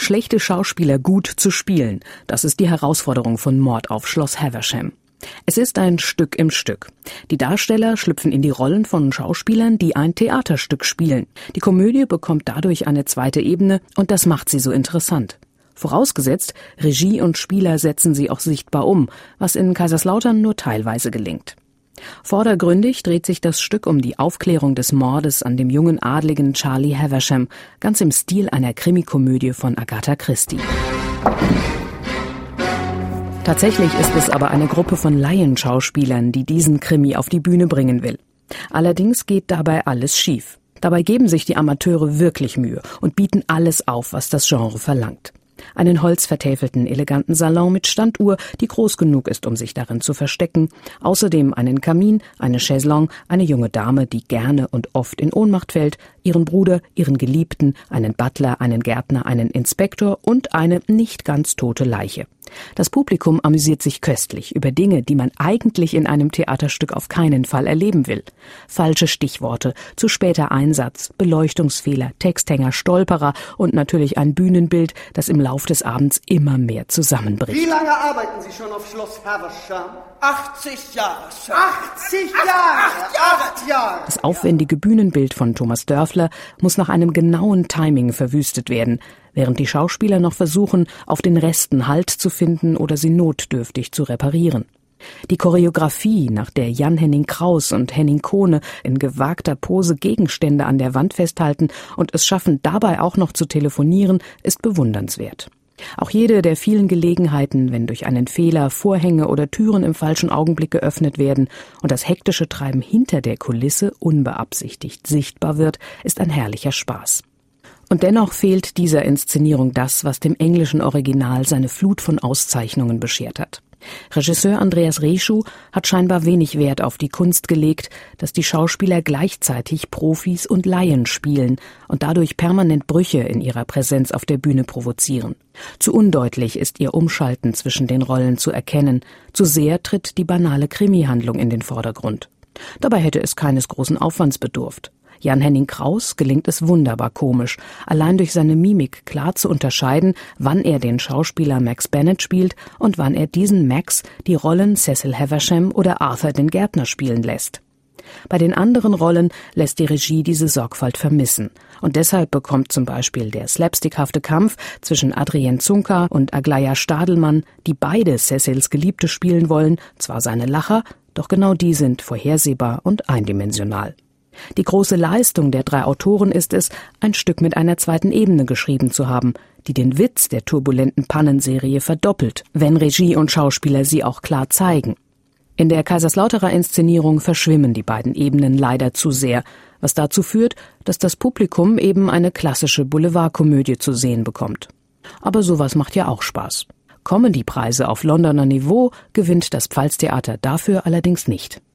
Schlechte Schauspieler gut zu spielen, das ist die Herausforderung von Mord auf Schloss Havisham. Es ist ein Stück im Stück. Die Darsteller schlüpfen in die Rollen von Schauspielern, die ein Theaterstück spielen. Die Komödie bekommt dadurch eine zweite Ebene und das macht sie so interessant. Vorausgesetzt, Regie und Spieler setzen sie auch sichtbar um, was in Kaiserslautern nur teilweise gelingt. Vordergründig dreht sich das Stück um die Aufklärung des Mordes an dem jungen Adligen Charlie Havisham, ganz im Stil einer Krimikomödie von Agatha Christie. Tatsächlich ist es aber eine Gruppe von Laienschauspielern, die diesen Krimi auf die Bühne bringen will. Allerdings geht dabei alles schief. Dabei geben sich die Amateure wirklich Mühe und bieten alles auf, was das Genre verlangt. Einen holzvertäfelten, eleganten Salon mit Standuhr, die groß genug ist, um sich darin zu verstecken. Außerdem einen Kamin, eine Chaiselongue, eine junge Dame, die gerne und oft in Ohnmacht fällt, ihren Bruder, ihren Geliebten, einen Butler, einen Gärtner, einen Inspektor und eine nicht ganz tote Leiche. Das Publikum amüsiert sich köstlich über Dinge, die man eigentlich in einem Theaterstück auf keinen Fall erleben will. Falsche Stichworte, zu später Einsatz, Beleuchtungsfehler, Texthänger, Stolperer und natürlich ein Bühnenbild, das im Lauf des Abends immer mehr zusammenbricht. Wie lange arbeiten Sie schon auf Schloss Havisham? 80 Jahre, Sir. 80 Jahre! 8 Jahre! Das aufwendige Bühnenbild von Thomas Dörfler muss nach einem genauen Timing verwüstet werden, während die Schauspieler noch versuchen, auf den Resten Halt zu finden oder sie notdürftig zu reparieren. Die Choreografie, nach der Jan-Henning Kraus und Henning Kohne in gewagter Pose Gegenstände an der Wand festhalten und es schaffen, dabei auch noch zu telefonieren, ist bewundernswert. Auch jede der vielen Gelegenheiten, wenn durch einen Fehler Vorhänge oder Türen im falschen Augenblick geöffnet werden und das hektische Treiben hinter der Kulisse unbeabsichtigt sichtbar wird, ist ein herrlicher Spaß. Und dennoch fehlt dieser Inszenierung das, was dem englischen Original seine Flut von Auszeichnungen beschert hat. Regisseur Andreas Reschuh hat scheinbar wenig Wert auf die Kunst gelegt, dass die Schauspieler gleichzeitig Profis und Laien spielen und dadurch permanent Brüche in ihrer Präsenz auf der Bühne provozieren. Zu undeutlich ist ihr Umschalten zwischen den Rollen zu erkennen, zu sehr tritt die banale Krimi-Handlung in den Vordergrund. Dabei hätte es keines großen Aufwands bedurft. Jan-Henning Kraus gelingt es wunderbar komisch, allein durch seine Mimik klar zu unterscheiden, wann er den Schauspieler Max Bennett spielt und wann er diesen Max die Rollen Cecil Havisham oder Arthur den Gärtner spielen lässt. Bei den anderen Rollen lässt die Regie diese Sorgfalt vermissen. Und deshalb bekommt zum Beispiel der slapstickhafte Kampf zwischen Adrienne Zunker und Aglaya Stadelmann, die beide Cecils Geliebte spielen wollen, zwar seine Lacher, doch genau die sind vorhersehbar und eindimensional. Die große Leistung der 3 Autoren ist es, ein Stück mit einer zweiten Ebene geschrieben zu haben, die den Witz der turbulenten Pannenserie verdoppelt, wenn Regie und Schauspieler sie auch klar zeigen. In der Kaiserslauterer Inszenierung verschwimmen die beiden Ebenen leider zu sehr, was dazu führt, dass das Publikum eben eine klassische Boulevardkomödie zu sehen bekommt. Aber sowas macht ja auch Spaß. Comedy-Preise auf Londoner Niveau gewinnt das Pfalztheater dafür allerdings nicht.